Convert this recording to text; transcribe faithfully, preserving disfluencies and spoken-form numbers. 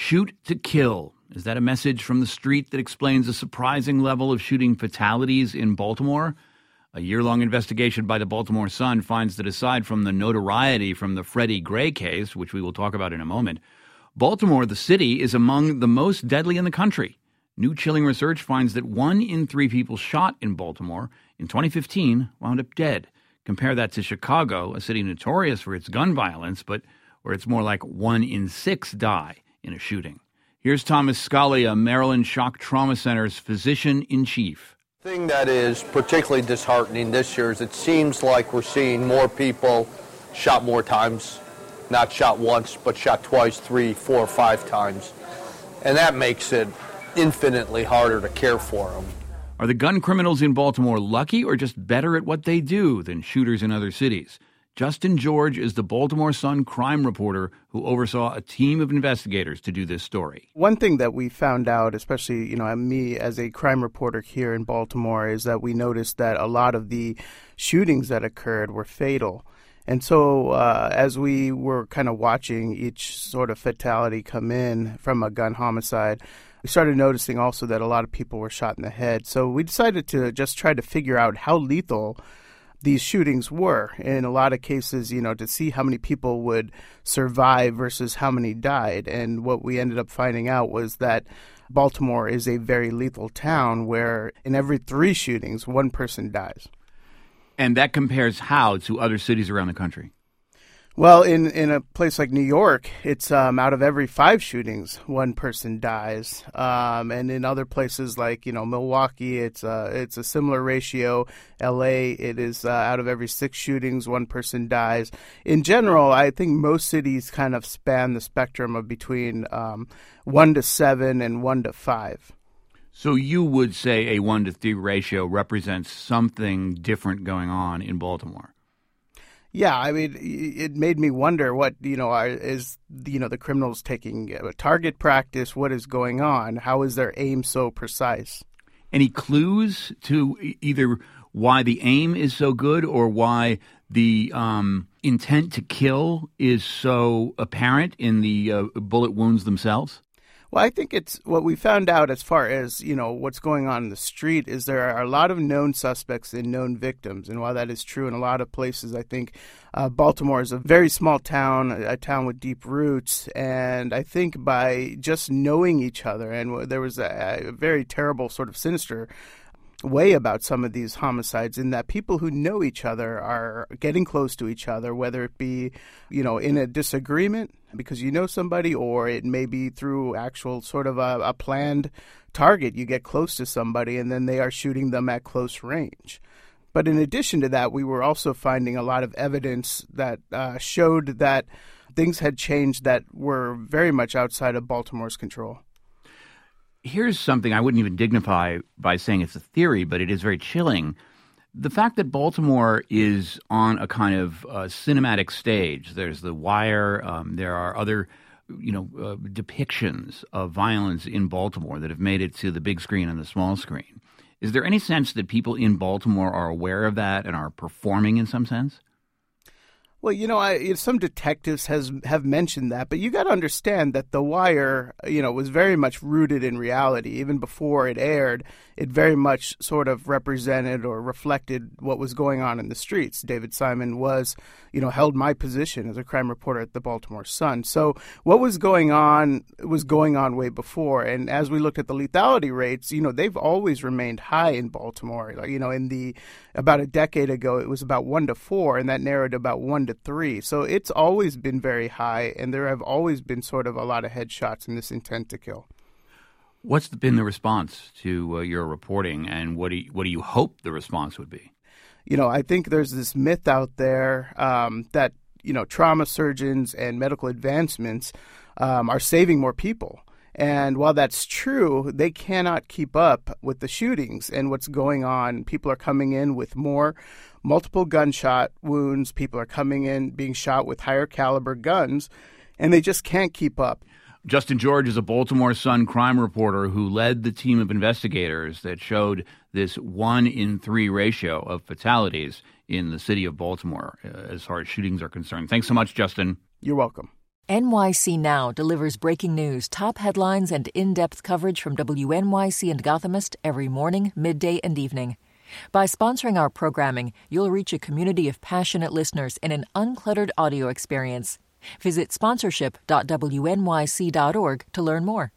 Shoot to kill. Is that a message from the street that explains a surprising level of shooting fatalities in Baltimore? A year-long investigation by the Baltimore Sun finds that aside from the notoriety from the Freddie Gray case, which we will talk about in a moment, Baltimore, the city, is among the most deadly in the country. New chilling research finds that one in three people shot in Baltimore in twenty fifteen wound up dead. Compare that to Chicago, a city notorious for its gun violence, but where it's more like one in six die in a shooting. Here's Thomas Scalia, Maryland Shock Trauma Center's physician-in-chief. The thing that is particularly disheartening this year is it seems like we're seeing more people shot more times, not shot once, but shot twice, three, four, five times. And that makes it infinitely harder to care for them. Are the gun criminals in Baltimore lucky or just better at what they do than shooters in other cities? Justin George is the Baltimore Sun crime reporter who oversaw a team of investigators to do this story. One thing that we found out, especially, you know, me as a crime reporter here in Baltimore, is that we noticed that a lot of the shootings that occurred were fatal. And so uh, as we were kind of watching each sort of fatality come in from a gun homicide, we started noticing also that a lot of people were shot in the head. So we decided to just try to figure out how lethal these shootings were. In a lot of cases, you know, to see how many people would survive versus how many died. And what we ended up finding out was that Baltimore is a very lethal town where in every three shootings, one person dies. And that compares how to other cities around the country? Well, in, in a place like New York, it's um, out of every five shootings, one person dies. Um, and in other places like, you know, Milwaukee, it's, uh, it's a similar ratio. L A, it is uh, out of every six shootings, one person dies. In general, I think most cities kind of span the spectrum of between um, one to seven and one to five. So you would say a one to three ratio represents something different going on in Baltimore? Yeah, I mean, it made me wonder what, you know, are, is, you know, the criminals taking a target practice? What is going on? How is their aim so precise? Any clues to either why the aim is so good or why the um, intent to kill is so apparent in the uh, bullet wounds themselves? Well, I think it's what we found out as far as, you know, what's going on in the street is there are a lot of known suspects and known victims. And while that is true in a lot of places, I think uh, Baltimore is a very small town, a town with deep roots. And I think by just knowing each other, and there was a, a very terrible sort of sinister way about some of these homicides in that people who know each other are getting close to each other, whether it be, you know, in a disagreement because you know somebody, or it may be through actual sort of a, a planned target. You get close to somebody and then they are shooting them at close range. But in addition to that, we were also finding a lot of evidence that uh, showed that things had changed that were very much outside of Baltimore's control. Here's something I wouldn't even dignify by saying it's a theory, but it is very chilling. The fact that Baltimore is on a kind of uh, cinematic stage. There's The Wire. Um, there are other, you know, uh, depictions of violence in Baltimore that have made it to the big screen and the small screen. Is there any sense that people in Baltimore are aware of that and are performing in some sense? Well, you know, I, some detectives has have mentioned that, but you got to understand that The Wire, you know, was very much rooted in reality. Even before it aired, it very much sort of represented or reflected what was going on in the streets. David Simon was, you know, held my position as a crime reporter at the Baltimore Sun. So what was going on was going on way before. And as we looked at the lethality rates, you know, they've always remained high in Baltimore. Like, you know, in the about a decade ago, it was about one to four, and that narrowed to about one to three. So it's always been very high, and there have always been sort of a lot of headshots in this intent to kill. What's been the response to uh, your reporting, and what do you, what do you hope the response would be? You know, I think there's this myth out there um, that, you know, trauma surgeons and medical advancements um, are saving more people. And while that's true, they cannot keep up with the shootings and what's going on. People are coming in with more multiple gunshot wounds. People are coming in being shot with higher caliber guns, and they just can't keep up. Justin George is a Baltimore Sun crime reporter who led the team of investigators that showed this one in three ratio of fatalities in the city of Baltimore uh, as far as shootings are concerned. Thanks so much, Justin. You're welcome. N Y C Now delivers breaking news, top headlines, and in-depth coverage from W N Y C and Gothamist every morning, midday, and evening. By sponsoring our programming, you'll reach a community of passionate listeners in an uncluttered audio experience. Visit sponsorship dot W N Y C dot org to learn more.